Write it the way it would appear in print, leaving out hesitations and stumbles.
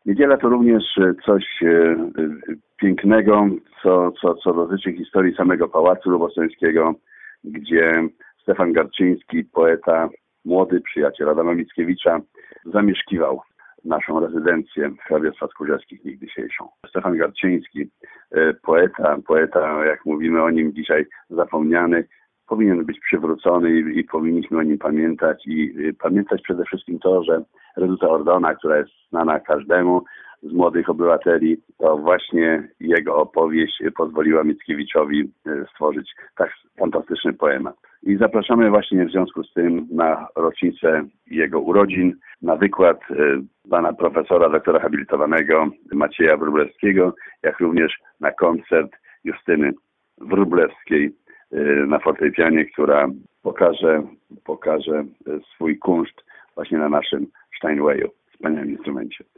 Niedziela to również coś pięknego, co dotyczy historii samego Pałacu Lubostańskiego, gdzie Stefan Garczyński, poeta, młody przyjaciel Adama Mickiewicza, zamieszkiwał naszą rezydencję hrabstwa Tchórzewskich niegdysiejszą. Stefan Garczyński, poeta, jak mówimy o nim dzisiaj, zapomniany, powinien być przywrócony i powinniśmy o nim pamiętać i pamiętać przede wszystkim to, że Reduta Ordona, która jest znana każdemu z młodych obywateli, to właśnie jego opowieść pozwoliła Mickiewiczowi stworzyć tak fantastyczny poemat. I zapraszamy właśnie w związku z tym na rocznicę jego urodzin, na wykład pana profesora, doktora habilitowanego Macieja Wróblewskiego, jak również na koncert Justyny Wróblewskiej na fortepianie, która pokaże swój kunszt właśnie na naszym Steinwayu, wspaniałym instrumencie.